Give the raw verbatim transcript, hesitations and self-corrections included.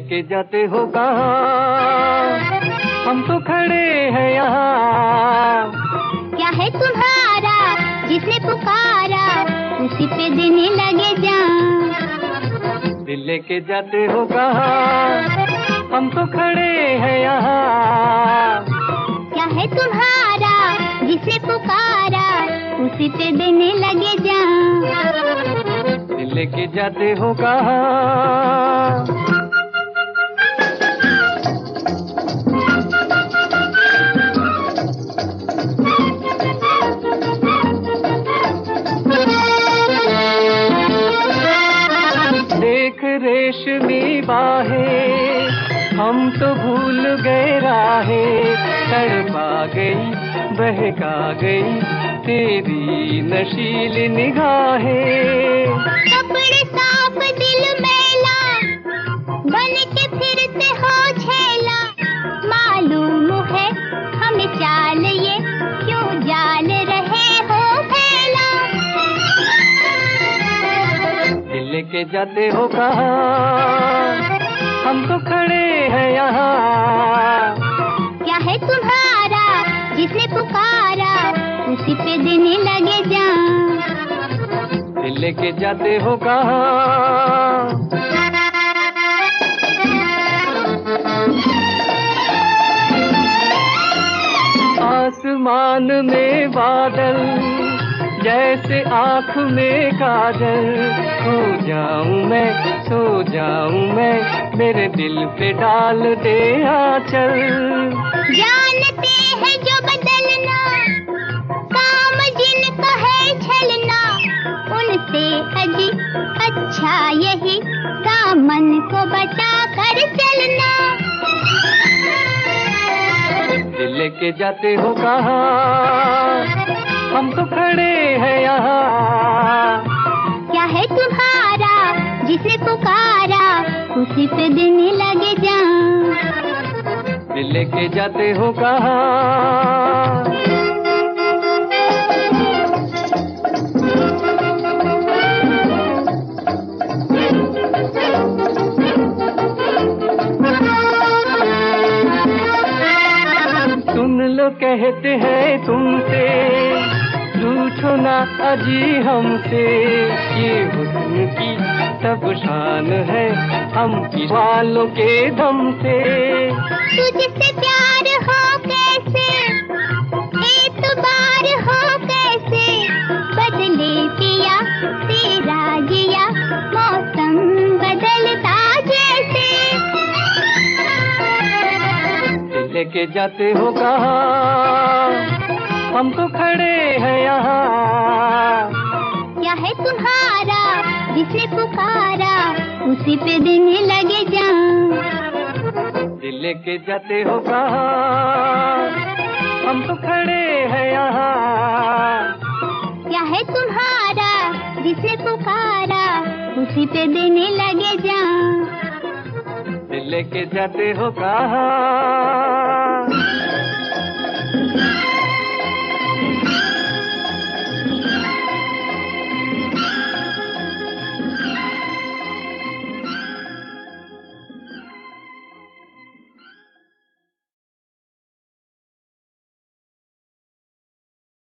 लेके जाते हो कहाँ, हम तो खड़े हैं यहाँ। क्या है तुम्हारा जिसने पुकारा, उसी पे देने लगे जान। दिल लेके जाते हो कहाँ, हम तो खड़े हैं यहाँ। क्या है तुम्हारा जिसने पुकारा, उसी पे देने लगे जान। दिल लेके जाते हो कहाँ। देख रेशमी बाहें, हम तो भूल गए राहें। तड़पा गई बहका गई तेरी नशीली निगाहें। कपड़े साफ दिल मैला, बन के फिरते हो छेला। मालूम है हमें चाल ये, क्यों जाल रहे हो फैला। दिल लेके जाते हो कहाँ, हम तो खड़े हैं यहाँ। क्या है तुम्हारा जिसने पुकारा, उसी पे देने लगे जान। दिल लेके जाते हो कहाँ। आसमान में बादल, जैसे आँख में काजल। सो जाऊं मैं, सो जाऊं मैं, मेरे दिल पे डाल दे आंचल। जानते हैं जो बदलना, काम जिनका है छलना। उनसे अजी अच्छा यही, दामन को बचा कर चलना। दिल लेके जाते हो कहाँ, हम तो खड़े हैं यहाँ। क्या है तुम्हारा जिसे पुकारा, उसी पे देने लगे जान। दिल लेके जाते हो कहाँ। सुन लो कहते हैं तुमसे, रूठो ना अजी हमसे। ये हुस्न की सब शान है, हम वालों के दम से। तुझसे प्यार हो कैसे, एतबार हो कैसे। बदले पिया तेरा जिया, मौसम बदलता जैसे। दिल लेके जाते हो कहाँ, हम तो खड़े हैं यहाँ। क्या है तुम्हारा जिसने पुकारा, उसी पे देने लगे जान। दिल लेके जाते हो कहाँ, हम तो खड़े हैं यहाँ। क्या है तुम्हारा जिसने पुकारा, उसी पे देने लगे जान। दिल लेके जाते हो कहाँ।